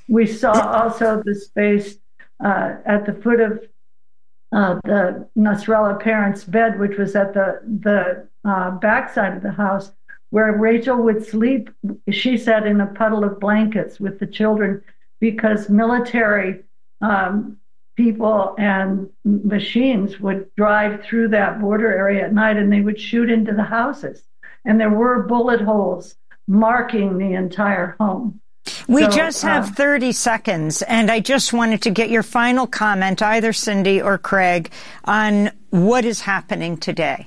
We saw also the space at the foot of the Nasrallah parents' bed, which was at the backside of the house, where Rachel would sleep. She sat in a puddle of blankets with the children because military people and machines would drive through that border area at night, and they would shoot into the houses. And there were bullet holes marking the entire home. We just have 30 seconds, and I just wanted to get your final comment, either Cindy or Craig, on what is happening today.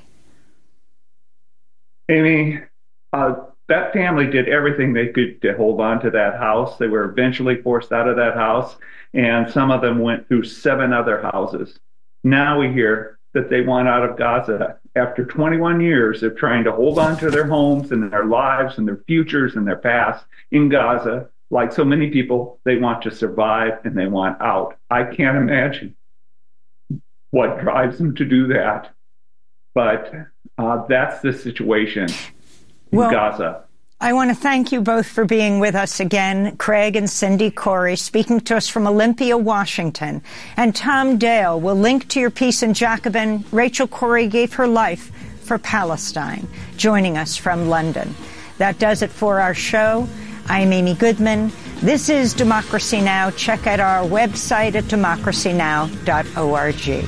Amy, that family did everything they could to hold on to that house. They were eventually forced out of that house, and some of them went through 7 other houses. Now we hear that they want out of Gaza after 21 years of trying to hold on to their homes and their lives and their futures and their past in Gaza. Like so many people, they want to survive and they want out. I can't imagine what drives them to do that. But that's the situation in Gaza. I want to thank you both for being with us again, Craig and Cindy Corey, speaking to us from Olympia, Washington. And Tom Dale will link to your piece in Jacobin. Rachel Corrie gave her life for Palestine, joining us from London. That does it for our show. I'm Amy Goodman. This is Democracy Now! Check out our website at democracynow.org.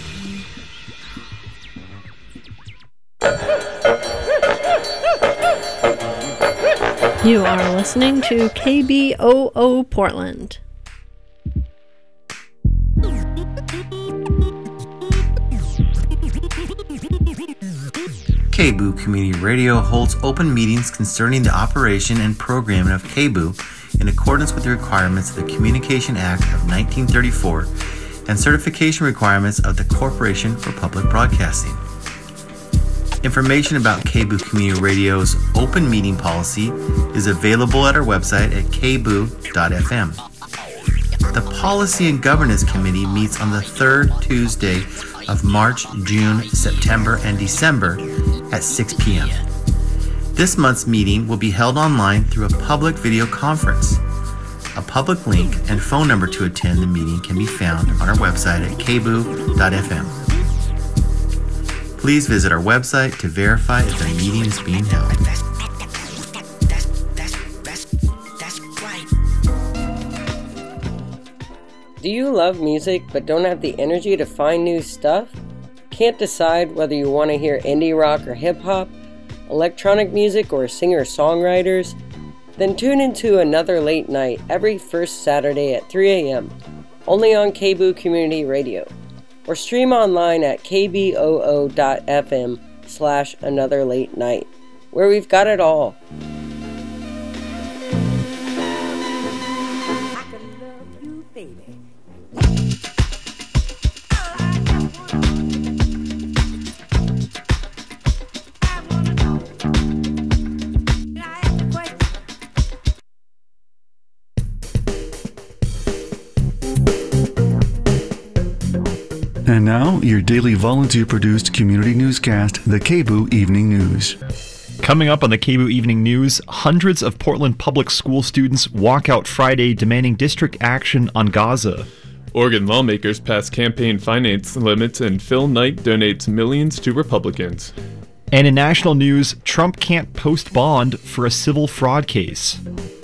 You are listening to KBOO Portland. KBOO Community Radio holds open meetings concerning the operation and programming of KBOO in accordance with the requirements of the Communication Act of 1934 and certification requirements of the Corporation for Public Broadcasting. Information about KBOO Community Radio's open meeting policy is available at our website at kboo.fm. The Policy and Governance Committee meets on the third Tuesday of March, June, September, and December at 6 p.m. This month's meeting will be held online through a public video conference. A public link and phone number to attend the meeting can be found on our website at kboo.fm. Please visit our website to verify if the meeting is being held. Do you love music but don't have the energy to find new stuff? Can't decide whether you want to hear indie rock or hip-hop, electronic music or singer-songwriters? Then tune into Another Late Night every first Saturday at 3 a.m. only on KBOO Community Radio, or stream online at kboo.fm/anotherlatenight, where we've got it all. And now, your daily volunteer-produced community newscast, the KBOO Evening News. Coming up on the KBOO Evening News, hundreds of Portland public school students walk out Friday demanding district action on Gaza. Oregon lawmakers pass campaign finance limits and Phil Knight donates millions to Republicans. And in national news, Trump can't post bond for a civil fraud case.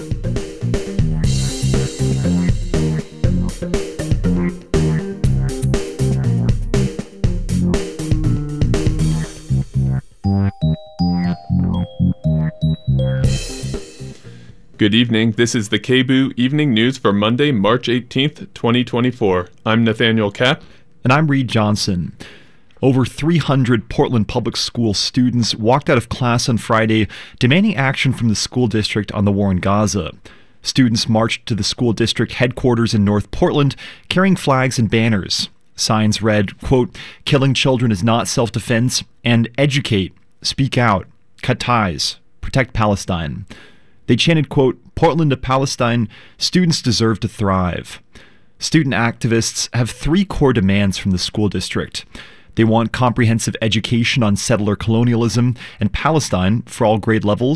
Good evening. This is the KBOO Evening News for Monday, March 18th, 2024. I'm Nathaniel Kapp. And I'm Reed Johnson. Over 300 Portland Public School students walked out of class on Friday demanding action from the school district on the war in Gaza. Students marched to the school district headquarters in North Portland carrying flags and banners. Signs read, quote, "Killing children is not self-defense," and "Educate, speak out, cut ties, protect Palestine." They chanted, quote, "Portland to Palestine, students deserve to thrive." Student activists have 3 core demands from the school district. They want comprehensive education on settler colonialism and Palestine for all grade levels,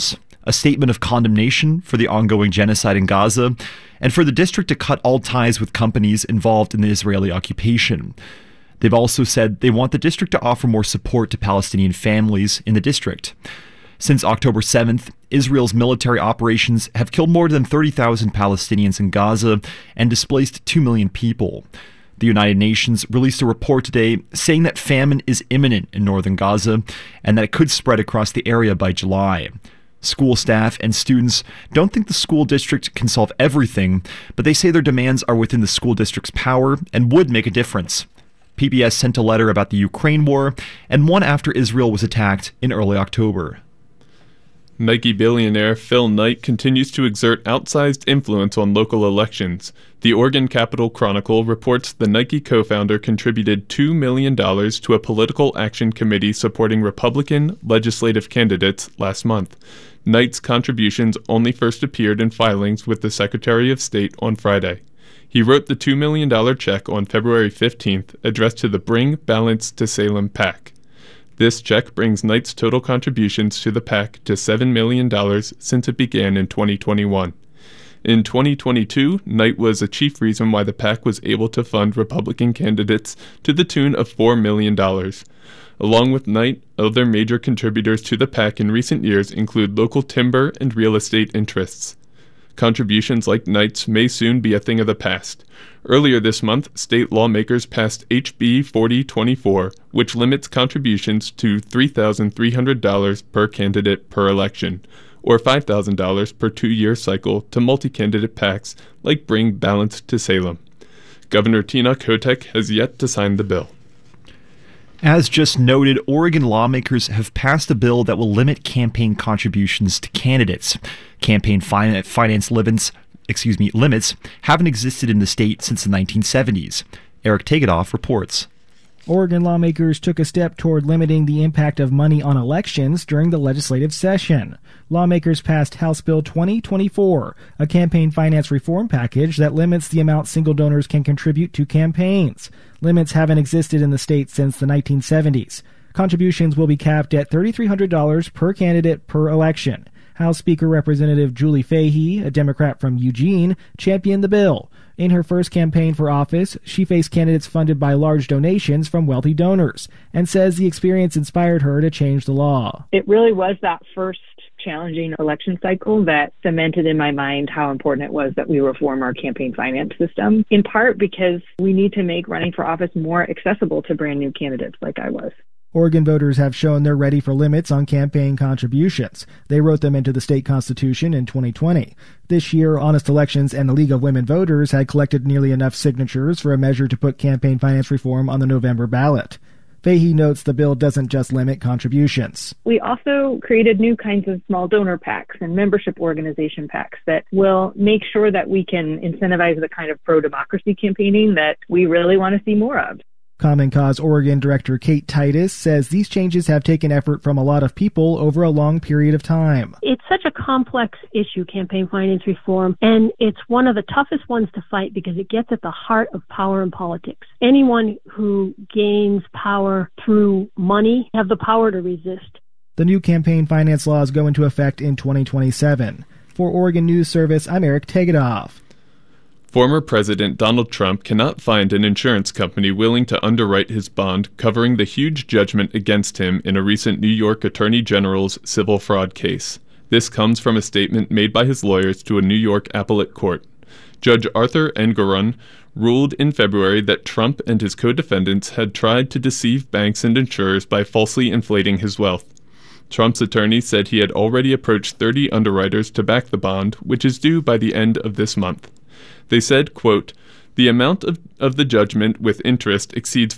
a statement of condemnation for the ongoing genocide in Gaza, and for the district to cut all ties with companies involved in the Israeli occupation. They've also said they want the district to offer more support to Palestinian families in the district. Since October 7th, Israel's military operations have killed more than 30,000 Palestinians in Gaza and displaced 2 million people. The United Nations released a report today saying that famine is imminent in northern Gaza and that it could spread across the area by July. School staff and students don't think the school district can solve everything, but they say their demands are within the school district's power and would make a difference. PBS sent a letter about the Ukraine war and one after Israel was attacked in early October. Nike billionaire Phil Knight continues to exert outsized influence on local elections. The Oregon Capital Chronicle reports the Nike co-founder contributed $2 million to a political action committee supporting Republican legislative candidates last month. Knight's contributions only first appeared in filings with the Secretary of State on Friday. He wrote the $2 million check on February 15th, addressed to the Bring Balance to Salem PAC. This check brings Knight's total contributions to the PAC to $7 million since it began in 2021. In 2022, Knight was a chief reason why the PAC was able to fund Republican candidates to the tune of $4 million. Along with Knight, other major contributors to the PAC in recent years include local timber and real estate interests. Contributions like Knight's may soon be a thing of the past. Earlier this month, state lawmakers passed HB 4024, which limits contributions to $3,300 per candidate per election, or $5,000 per two-year cycle to multi-candidate PACs like Bring Balance to Salem. Governor Tina Kotek has yet to sign the bill. As just noted, Oregon lawmakers have passed a bill that will limit campaign contributions to candidates. Campaign finance limits haven't existed in the state since the 1970s. Eric Tegedoff reports. Oregon lawmakers took a step toward limiting the impact of money on elections during the legislative session. Lawmakers passed House Bill 2024, a campaign finance reform package that limits the amount single donors can contribute to campaigns. Limits haven't existed in the state since the 1970s. Contributions will be capped at $3,300 per candidate per election. House Speaker Representative Julie Fahey, a Democrat from Eugene, championed the bill. In her first campaign for office, she faced candidates funded by large donations from wealthy donors and says the experience inspired her to change the law. It really was that first challenging election cycle that cemented in my mind how important it was that we reform our campaign finance system, in part because we need to make running for office more accessible to brand new candidates like I was. Oregon voters have shown they're ready for limits on campaign contributions. They wrote them into the state constitution in 2020. This year, Honest Elections and the League of Women Voters had collected nearly enough signatures for a measure to put campaign finance reform on the November ballot. Fahey notes the bill doesn't just limit contributions. We also created new kinds of small donor PACs and membership organization PACs that will make sure that we can incentivize the kind of pro-democracy campaigning that we really want to see more of. Common Cause Oregon Director Kate Titus says these changes have taken effort from a lot of people over a long period of time. It's such a complex issue, campaign finance reform, and it's one of the toughest ones to fight because it gets at the heart of power in politics. Anyone who gains power through money have the power to resist. The new campaign finance laws go into effect in 2027. For Oregon News Service, I'm Eric Tegedoff. Former President Donald Trump cannot find an insurance company willing to underwrite his bond covering the huge judgment against him in a recent New York Attorney General's civil fraud case. This comes from a statement made by his lawyers to a New York appellate court. Judge Arthur Engoron ruled in February that Trump and his co-defendants had tried to deceive banks and insurers by falsely inflating his wealth. Trump's attorney said he had already approached 30 underwriters to back the bond, which is due by the end of this month. They said, quote, "The amount of the judgment with interest exceeds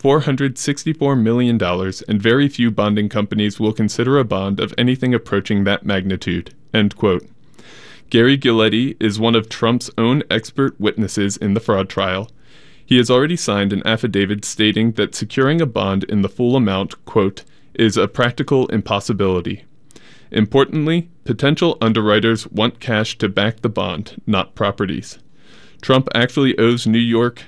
$464 million, and very few bonding companies will consider a bond of anything approaching that magnitude," end quote. Gary Giletti is one of Trump's own expert witnesses in the fraud trial. He has already signed an affidavit stating that securing a bond in the full amount, quote, "is a practical impossibility." Importantly, potential underwriters want cash to back the bond, not properties. Trump actually owes New York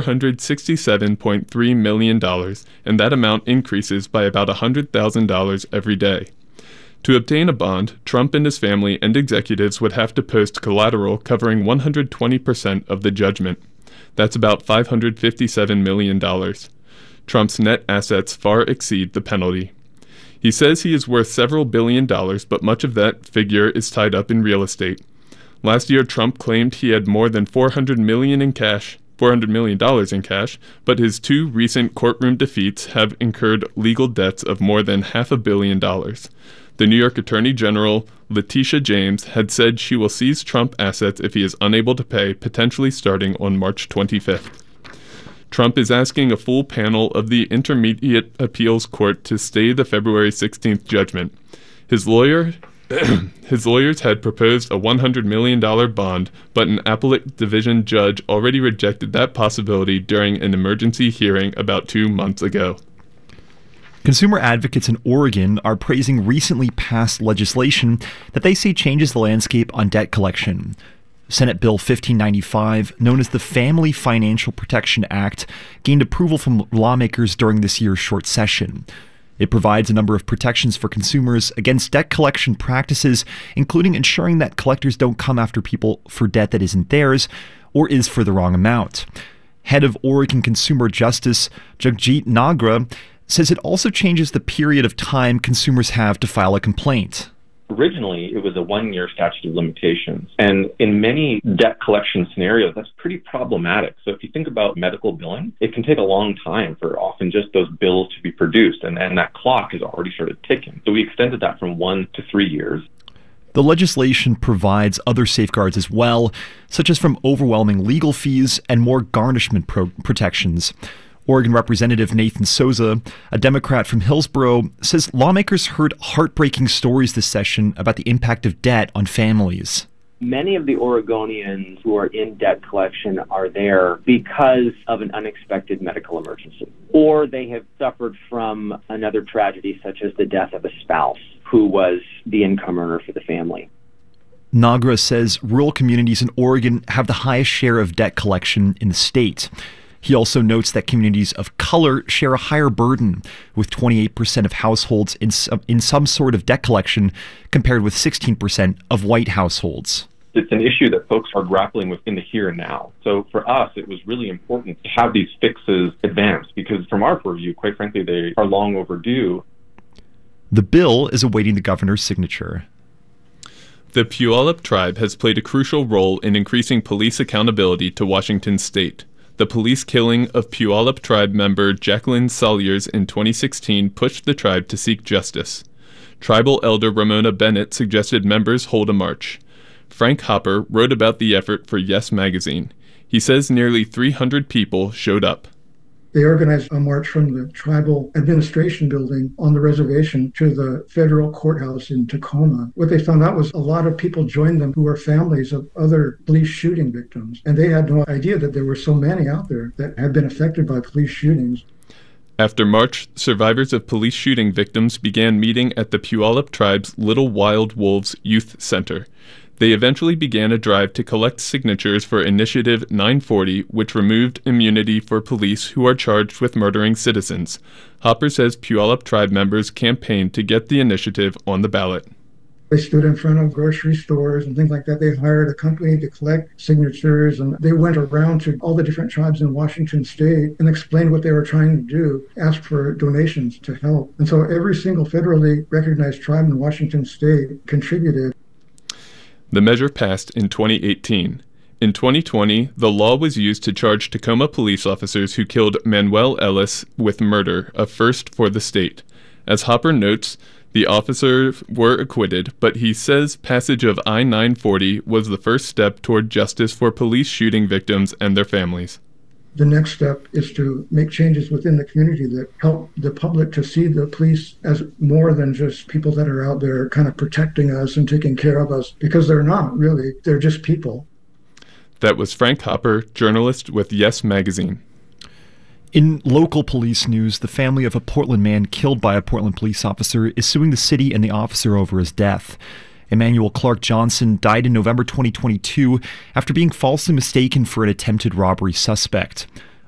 $467.3 million, and that amount increases by about $100,000 every day. To obtain a bond, Trump and his family and executives would have to post collateral covering 120% of the judgment. That's about $557 million. Trump's net assets far exceed the penalty. He says he is worth several $billion, but much of that figure is tied up in real estate. Last year, Trump claimed he had more than $400 million in cash, but his two recent courtroom defeats have incurred legal debts of more than $500 million. The New York Attorney General, Letitia James, had said she will seize Trump assets if he is unable to pay, potentially starting on March 25th. Trump is asking a full panel of the Intermediate Appeals Court to stay the February 16th judgment. His lawyers had proposed a $100 million bond, but an appellate division judge already rejected that possibility during an emergency hearing about 2 months ago. Consumer advocates in Oregon are praising recently passed legislation that they say changes the landscape on debt collection. Senate Bill 1595, known as the Family Financial Protection Act, gained approval from lawmakers during this year's short session. It provides a number of protections for consumers against debt collection practices, including ensuring that collectors don't come after people for debt that isn't theirs or is for the wrong amount. Head of Oregon Consumer Justice, Jagjit Nagra, says it also changes the period of time consumers have to file a complaint. Originally, it was a 1-year statute of limitations. And in many debt collection scenarios, that's pretty problematic. So if you think about medical billing, it can take a long time for often just those bills to be produced. And that clock has already started ticking. So we extended that from 1 to 3 years. The legislation provides other safeguards as well, such as from overwhelming legal fees and more garnishment protections. Oregon Representative Nathan Souza, a Democrat from Hillsborough, says lawmakers heard heartbreaking stories this session about the impact of debt on families. Many of the Oregonians who are in debt collection are there because of an unexpected medical emergency, or they have suffered from another tragedy such as the death of a spouse who was the income earner for the family. Nagra says rural communities in Oregon have the highest share of debt collection in the state. He also notes that communities of color share a higher burden, with 28% of households in some sort of debt collection, compared with 16% of white households. It's an issue that folks are grappling with in the here and now. So for us, it was really important to have these fixes advanced, because from our purview, quite frankly, they are long overdue. The bill is awaiting the governor's signature. The Puyallup tribe has played a crucial role in increasing police accountability to Washington state. The police killing of Puyallup tribe member Jacqueline Salyers in 2016 pushed the tribe to seek justice. Tribal elder Ramona Bennett suggested members hold a march. Frank Hopper wrote about the effort for Yes Magazine. He says nearly 300 people showed up. They organized a march from the tribal administration building on the reservation to the federal courthouse in Tacoma. What they found out was a lot of people joined them who were families of other police shooting victims. And they had no idea that there were so many out there that had been affected by police shootings. After March, survivors of police shooting victims began meeting at the Puyallup tribe's Little Wild Wolves Youth Center. They eventually began a drive to collect signatures for Initiative 940, which removed immunity for police who are charged with murdering citizens. Hopper says Puyallup tribe members campaigned to get the initiative on the ballot. They stood in front of grocery stores and things like that. They hired a company to collect signatures, and they went around to all the different tribes in Washington state and explained what they were trying to do, asked for donations to help. And so every single federally recognized tribe in Washington state contributed. The measure passed in 2018. In 2020, the law was used to charge Tacoma police officers who killed Manuel Ellis with murder, a first for the state. As Hopper notes, the officers were acquitted, but he says passage of I-940 was the first step toward justice for police shooting victims and their families. The next step is to make changes within the community that help the public to see the police as more than just people that are out there kind of protecting us and taking care of us, because they're not really. They're just people. That was Frank Hopper, journalist with Yes Magazine. In local police news, the family of a Portland man killed by a Portland police officer is suing the city and the officer over his death. Emmanuel Clark Johnson died in November 2022 after being falsely mistaken for an attempted robbery suspect.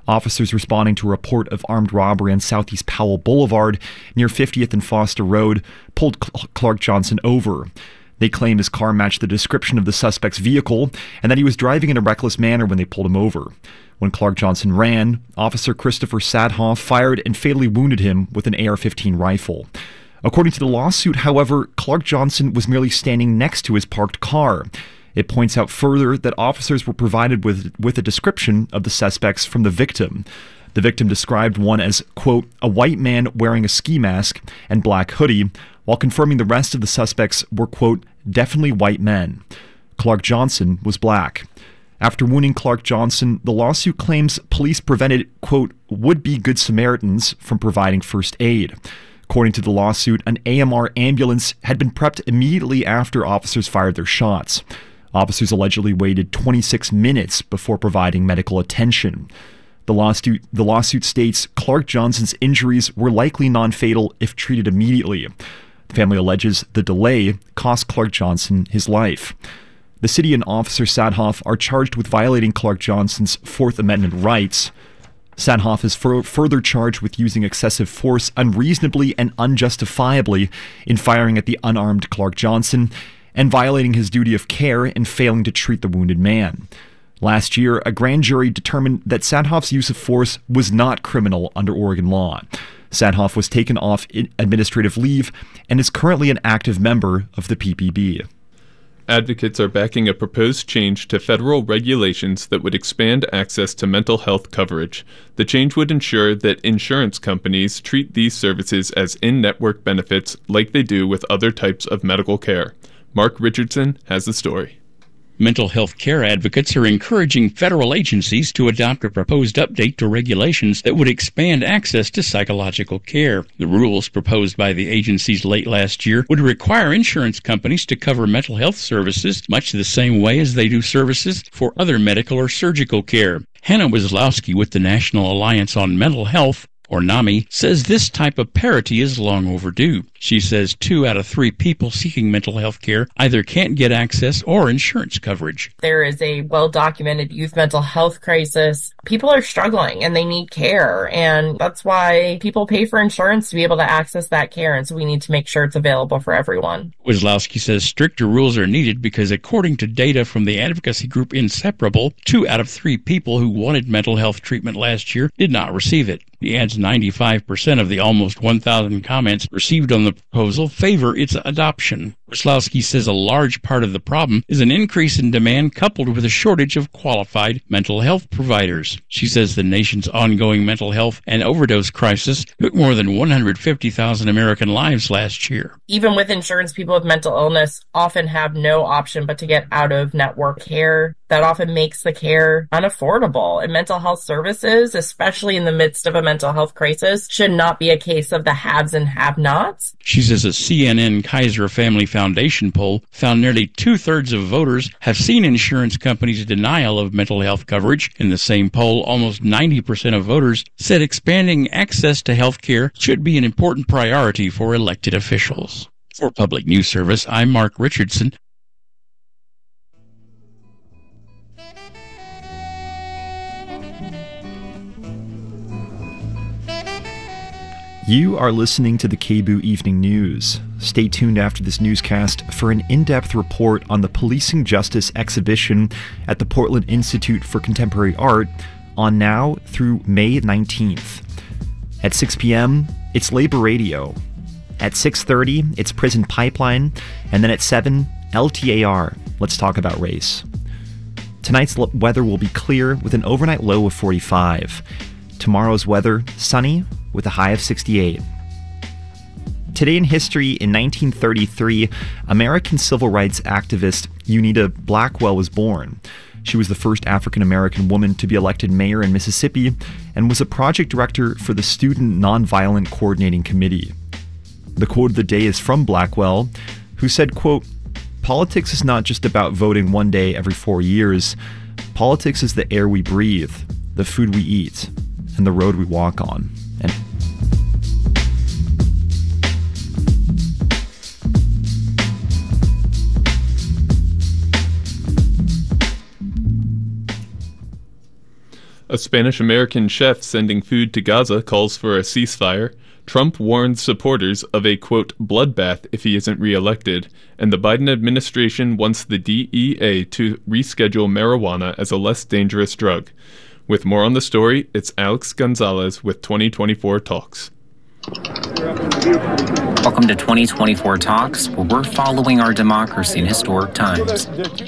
Officers responding to a report of armed robbery on Southeast Powell Boulevard near 50th and Foster Road pulled Clark Johnson over. They claim his car matched the description of the suspect's vehicle and that he was driving in a reckless manner when they pulled him over. When Clark Johnson ran, Officer Christopher Sadhoff fired and fatally wounded him with an AR-15 rifle. According to the lawsuit, however, Clark Johnson was merely standing next to his parked car. It points out further that officers were provided with a description of the suspects from the victim. The victim described one as, quote, a white man wearing a ski mask and black hoodie, while confirming the rest of the suspects were, quote, definitely white men. Clark Johnson was black. After wounding Clark Johnson, the lawsuit claims police prevented, quote, would-be Good Samaritans from providing first aid. According to the lawsuit, an AMR ambulance had been prepped immediately after officers fired their shots. Officers allegedly waited 26 minutes before providing medical attention. The lawsuit states Clark Johnson's injuries were likely non-fatal if treated immediately. The family alleges the delay cost Clark Johnson his life. The city and Officer Sadhoff are charged with violating Clark Johnson's Fourth Amendment rights. Sadhoff is further charged with using excessive force unreasonably and unjustifiably in firing at the unarmed Clark Johnson and violating his duty of care and failing to treat the wounded man. Last year, a grand jury determined that Sadhoff's use of force was not criminal under Oregon law. Sadhoff was taken off administrative leave and is currently an active member of the PPB. Advocates are backing a proposed change to federal regulations that would expand access to mental health coverage. The change would ensure that insurance companies treat these services as in-network benefits like they do with other types of medical care. Mark Richardson has the story. Mental health care advocates are encouraging federal agencies to adopt a proposed update to regulations that would expand access to psychological care. The rules proposed by the agencies late last year would require insurance companies to cover mental health services much the same way as they do services for other medical or surgical care. Hannah Wieslowski with the National Alliance on Mental Health, or NAMI, says this type of parity is long overdue. She says 2 out of 3 people seeking mental health care either can't get access or insurance coverage. There is a well-documented youth mental health crisis. People are struggling and they need care, and that's why people pay for insurance to be able to access that care, and so we need to make sure it's available for everyone. Wieslowski says stricter rules are needed because according to data from the advocacy group Inseparable, 2 out of 3 people who wanted mental health treatment last year did not receive it. He adds 95% of the almost 1,000 comments received on the proposal favor its adoption. Wieslowski says a large part of the problem is an increase in demand coupled with a shortage of qualified mental health providers. She says the nation's ongoing mental health and overdose crisis took more than 150,000 American lives last year. Even with insurance, people with mental illness often have no option but to get out-of-network care. That often makes the care unaffordable. And mental health services, especially in the midst of a mental health crisis, should not be a case of the haves and have-nots. She says a CNN Kaiser Family Foundation poll found nearly 2/3 of voters have seen insurance companies' denial of mental health coverage. In the same poll, almost 90% of voters said expanding access to health care should be an important priority for elected officials. For Public News Service, I'm Mark Richardson. You are listening to the KBOO Evening News. Stay tuned after this newscast for an in-depth report on the Policing Justice exhibition at the Portland Institute for Contemporary Art on now through May 19th. At 6 p.m., it's Labor Radio. At 6:30, it's Prison Pipeline. And then at 7, LTAR, Let's Talk About Race. Tonight's weather will be clear with an overnight low of 45. Tomorrow's weather, sunny with a high of 68. Today in history, in 1933, American civil rights activist Unita Blackwell was born. She was the first African-American woman to be elected mayor in Mississippi and was a project director for the Student Nonviolent Coordinating Committee. The quote of the day is from Blackwell, who said, quote, "Politics is not just about voting one day every 4 years. Politics is the air we breathe, the food we eat, and the road we walk on." And A Spanish-American chef sending food to Gaza calls for a ceasefire. Trump warns supporters of a, quote, bloodbath if he isn't reelected. And the Biden administration wants the DEA to reschedule marijuana as a less dangerous drug. With more on the story, it's Alex Gonzalez with 2024 Talks. Welcome to 2024 Talks, where we're following our democracy in historic times.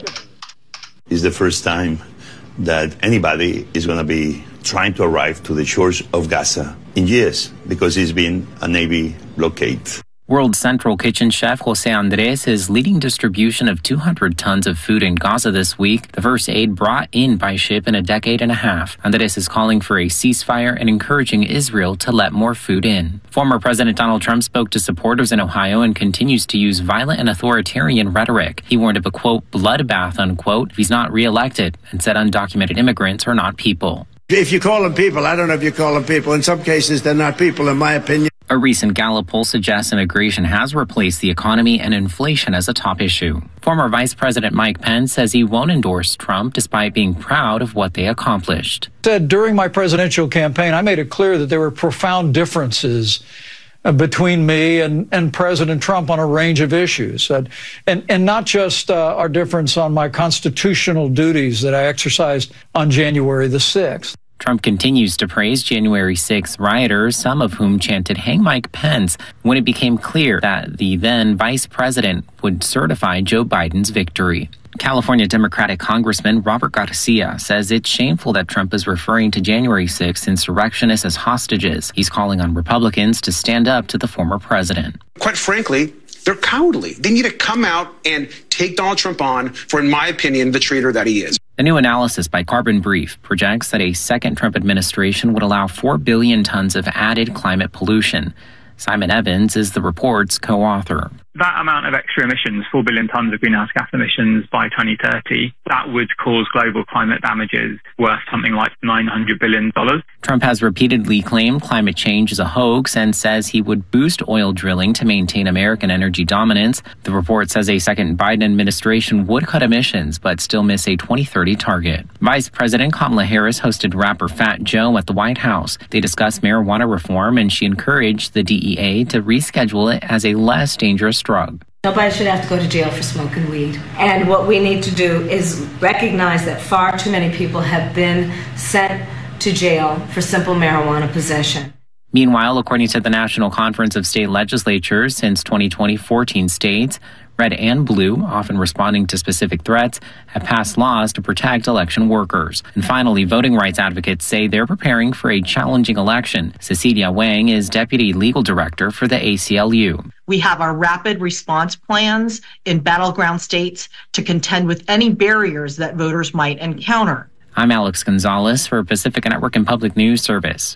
It's the first time that anybody is going to be trying to arrive to the shores of Gaza in years, because it's been a Navy blockade. World Central Kitchen chef Jose Andres is leading distribution of 200 tons of food in Gaza this week, the first aid brought in by ship in a decade and a half. Andres is calling for a ceasefire and encouraging Israel to let more food in. Former President Donald Trump spoke to supporters in Ohio and continues to use violent and authoritarian rhetoric. He warned of a, quote, bloodbath, unquote, if he's not reelected, and said undocumented immigrants are not people. If you call them people, I don't know if you call them people. In some cases, they're not people, in my opinion. A recent Gallup poll suggests immigration has replaced the economy and inflation as a top issue. Former Vice President Mike Pence says he won't endorse Trump despite being proud of what they accomplished. Said during my presidential campaign, I made it clear that there were profound differences between me and President Trump on a range of issues, and not just our difference on my constitutional duties that I exercised on January the 6th. Trump continues to praise January 6th rioters, some of whom chanted "Hang Mike Pence," when it became clear that the then vice president would certify Joe Biden's victory. California Democratic Congressman Robert Garcia says it's shameful that Trump is referring to January 6th insurrectionists as hostages. He's calling on Republicans to stand up to the former president. Quite frankly, they're cowardly. They need to come out and take Donald Trump on for, in my opinion, the traitor that he is. A new analysis by Carbon Brief projects that a second Trump administration would allow 4 billion tons of added climate pollution. Simon Evans is the report's co-author. That amount of extra emissions, 4 billion tons of greenhouse gas emissions by 2030, that would cause global climate damages worth something like $900 billion. Trump has repeatedly claimed climate change is a hoax and says he would boost oil drilling to maintain American energy dominance. The report says a second Biden administration would cut emissions but still miss a 2030 target. Vice President Kamala Harris hosted rapper Fat Joe at the White House. They discussed marijuana reform, and she encouraged the DEA to reschedule it as a less dangerous drug. Nobody should have to go to jail for smoking weed. And what we need to do is recognize that far too many people have been sent to jail for simple marijuana possession. Meanwhile, according to the National Conference of State Legislatures, since 2020, 14 states, red and blue, often responding to specific threats, have passed laws to protect election workers. And finally, voting rights advocates say they're preparing for a challenging election. Cecilia Wang is Deputy Legal Director for the ACLU. We have our rapid response plans in battleground states to contend with any barriers that voters might encounter. I'm Alex Gonzalez for Pacifica Network and Public News Service.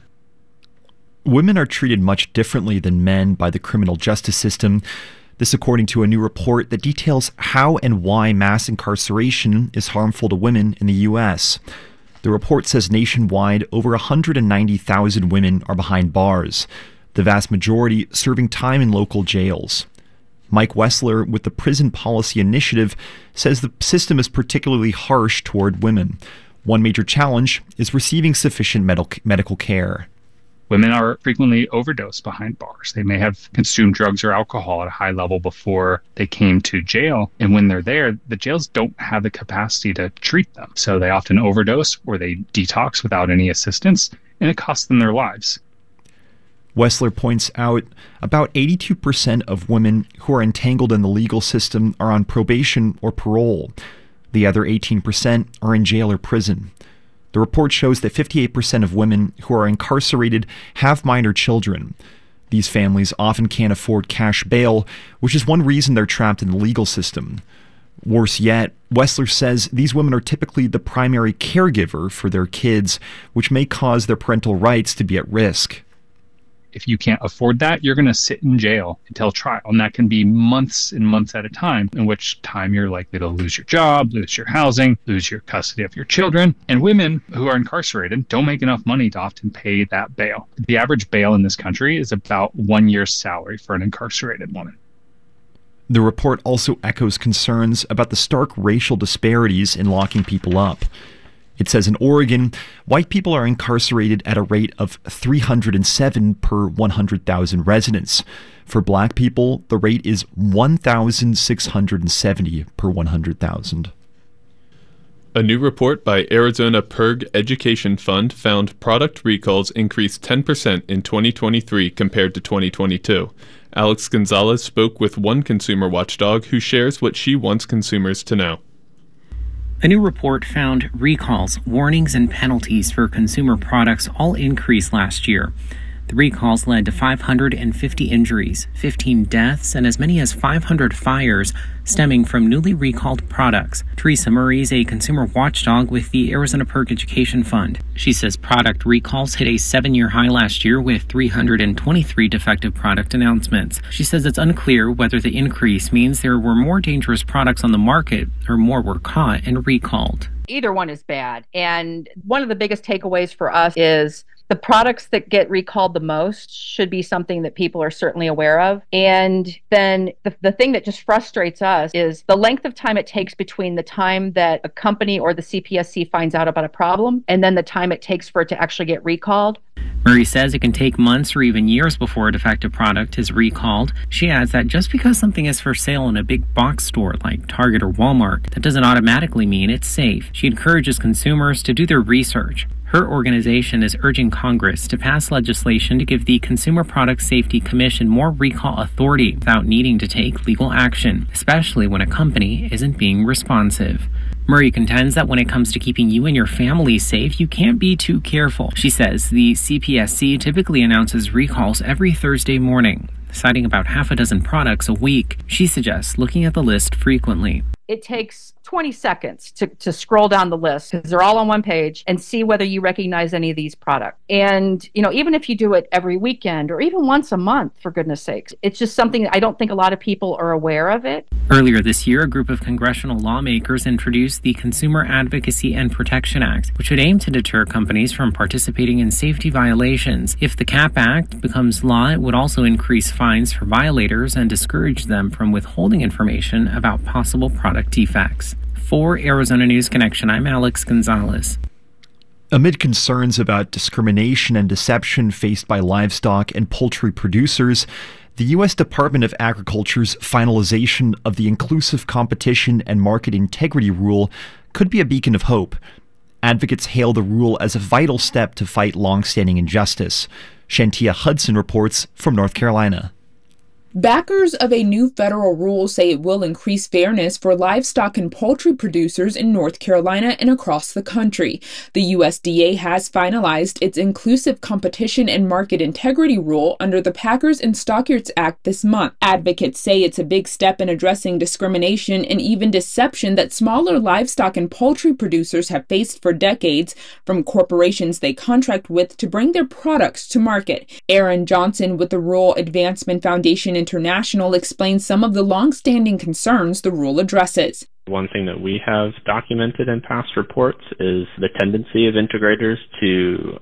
Women are treated much differently than men by the criminal justice system. This according to a new report that details how and why mass incarceration is harmful to women in the U.S. The report says nationwide, over 190,000 women are behind bars, the vast majority serving time in local jails. Mike Wessler with the Prison Policy Initiative says the system is particularly harsh toward women. One major challenge is receiving sufficient medical care. Women are frequently overdosed behind bars. They may have consumed drugs or alcohol at a high level before they came to jail. And when they're there, the jails don't have the capacity to treat them. So they often overdose or they detox without any assistance, and it costs them their lives. Wessler points out about 82% of women who are entangled in the legal system are on probation or parole. The other 18% are in jail or prison. The report shows that 58% of women who are incarcerated have minor children. These families often can't afford cash bail, which is one reason they're trapped in the legal system. Worse yet, Wessler says these women are typically the primary caregiver for their kids, which may cause their parental rights to be at risk. If you can't afford that, you're going to sit in jail until trial. And that can be months and months at a time, in which time you're likely to lose your job, lose your housing, lose your custody of your children. And women who are incarcerated don't make enough money to often pay that bail. The average bail in this country is about 1 year's salary for an incarcerated woman. The report also echoes concerns about the stark racial disparities in locking people up. It says in Oregon, white people are incarcerated at a rate of 307 per 100,000 residents. For black people, the rate is 1,670 per 100,000. A new report by Arizona PIRG Education Fund found product recalls increased 10% in 2023 compared to 2022. Alex Gonzalez spoke with one consumer watchdog who shares what she wants consumers to know. A new report found recalls, warnings, and penalties for consumer products all increased last year. The recalls led to 550 injuries, 15 deaths, and as many as 500 fires stemming from newly recalled products. Teresa Murray is a consumer watchdog with the Arizona PIRG Education Fund. She says product recalls hit a 7-year high last year with 323 defective product announcements. She says it's unclear whether the increase means there were more dangerous products on the market or more were caught and recalled. Either one is bad. And one of the biggest takeaways for us is the products that get recalled the most should be something that people are certainly aware of. And then the thing that just frustrates us is the length of time it takes between the time that a company or the CPSC finds out about a problem and then the time it takes for it to actually get recalled. Murray says it can take months or even years before a defective product is recalled. She adds that just because something is for sale in a big box store like Target or Walmart, that doesn't automatically mean it's safe. She encourages consumers to do their research. Her organization is urging Congress to pass legislation to give the Consumer Product Safety Commission more recall authority without needing to take legal action, especially when a company isn't being responsive. Murray contends that when it comes to keeping you and your family safe, you can't be too careful. She says the CPSC typically announces recalls every Thursday morning, citing about half a dozen products a week. She suggests looking at the list frequently. It takes 20 seconds to scroll down the list because they're all on one page and see whether you recognize any of these products. And, even if you do it every weekend or even once a month, for goodness sakes, it's just something I don't think a lot of people are aware of it. Earlier this year, a group of congressional lawmakers introduced the Consumer Advocacy and Protection Act, which would aim to deter companies from participating in safety violations. If the CAP Act becomes law, it would also increase fines for violators and discourage them from withholding information about possible product defects. For Arizona News Connection, I'm Alex Gonzalez. Amid concerns about discrimination and deception faced by livestock and poultry producers, the U.S. Department of Agriculture's finalization of the Inclusive Competition and Market Integrity Rule could be a beacon of hope. Advocates hail the rule as a vital step to fight long-standing injustice. Shantia Hudson reports from North Carolina. Backers of a new federal rule say it will increase fairness for livestock and poultry producers in North Carolina and across the country. The USDA has finalized its Inclusive Competition and Market Integrity Rule under the Packers and Stockyards Act this month. Advocates say it's a big step in addressing discrimination and even deception that smaller livestock and poultry producers have faced for decades from corporations they contract with to bring their products to market. Aaron Johnson with the Rural Advancement Foundation International explains some of the long-standing concerns the rule addresses. One thing that we have documented in past reports is the tendency of integrators to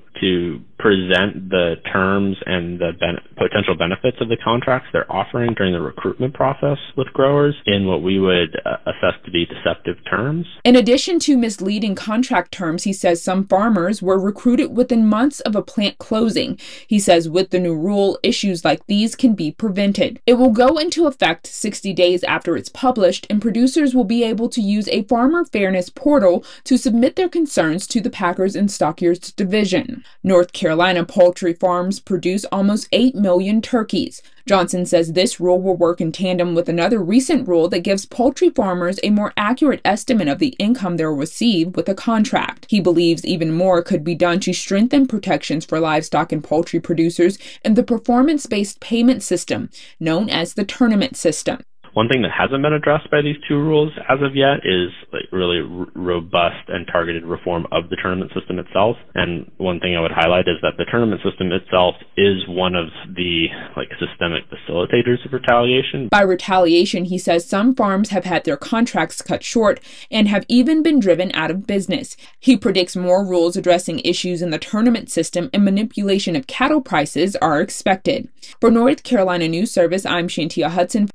present the terms and the potential benefits of the contracts they're offering during the recruitment process with growers in what we would assess to be deceptive terms. In addition to misleading contract terms, he says some farmers were recruited within months of a plant closing. He says with the new rule, issues like these can be prevented. It will go into effect 60 days after it's published, and producers will be able to use a farmer fairness portal to submit their concerns to the Packers and Stockyards Division. North Carolina poultry farms produce almost 8 million turkeys. Johnson says this rule will work in tandem with another recent rule that gives poultry farmers a more accurate estimate of the income they'll receive with a contract. He believes even more could be done to strengthen protections for livestock and poultry producers in the performance-based payment system, known as the tournament system. One thing that hasn't been addressed by these two rules as of yet is really robust and targeted reform of the tournament system itself. And one thing I would highlight is that the tournament system itself is one of the systemic facilitators of retaliation. By retaliation, he says some farms have had their contracts cut short and have even been driven out of business. He predicts more rules addressing issues in the tournament system and manipulation of cattle prices are expected. For North Carolina News Service, I'm Shantia Hudson.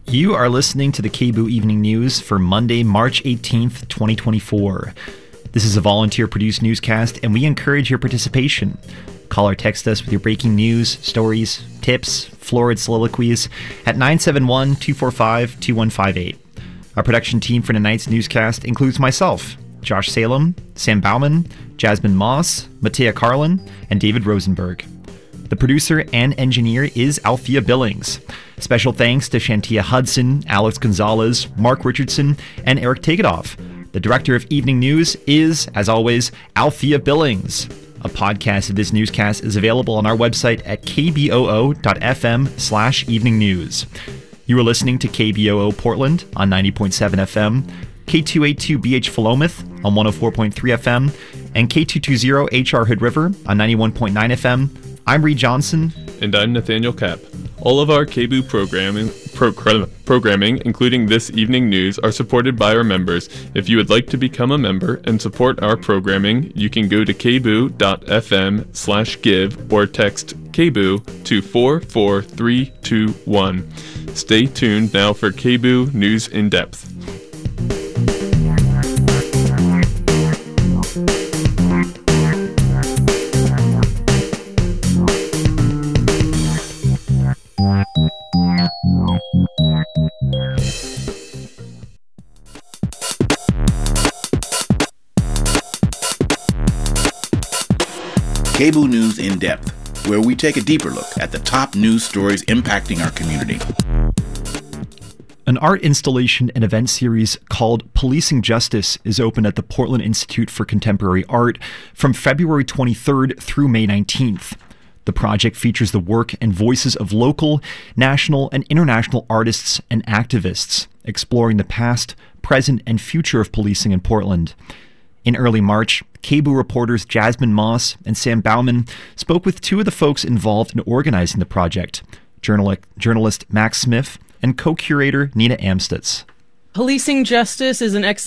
You are listening to the KBOO Evening News for Monday, March 18th, 2024. This is a volunteer-produced newscast, and we encourage your participation. Call or text us with your breaking news, stories, tips, florid soliloquies at 971-245-2158. Our production team for tonight's newscast includes myself, Josh Salem, Sam Bauman, Jasmine Moss, Matea Carlin, and David Rosenberg. The producer and engineer is Althea Billings. Special thanks to Shantia Hudson, Alex Gonzalez, Mark Richardson, and Eric Tegedoff. The director of Evening News is, as always, Althea Billings. A podcast of this newscast is available on our website at kboo.fm/evening news. You are listening to KBOO Portland on 90.7 FM, K282BH Philomath on 104.3 FM, and K220HR Hood River on 91.9 FM. I'm Reed Johnson. And I'm Nathaniel Kapp. All of our KBOO programming, including this evening news, are supported by our members. If you would like to become a member and support our programming, you can go to kboo.fm/give or text KBOO to 44321. Stay tuned now for KBOO News in Depth. KBOO News in Depth, where we take a deeper look at the top news stories impacting our community. An art installation and event series called Policing Justice is open at the Portland Institute for Contemporary Art from February 23rd through May 19th. The project features the work and voices of local, national, and international artists and activists, exploring the past, present, and future of policing in Portland. In early March, KBOO reporters Jasmine Moss and Sam Bauman spoke with two of the folks involved in organizing the project, journalist Max Smith and co-curator Nina Amstutz. Policing Justice is an exhibition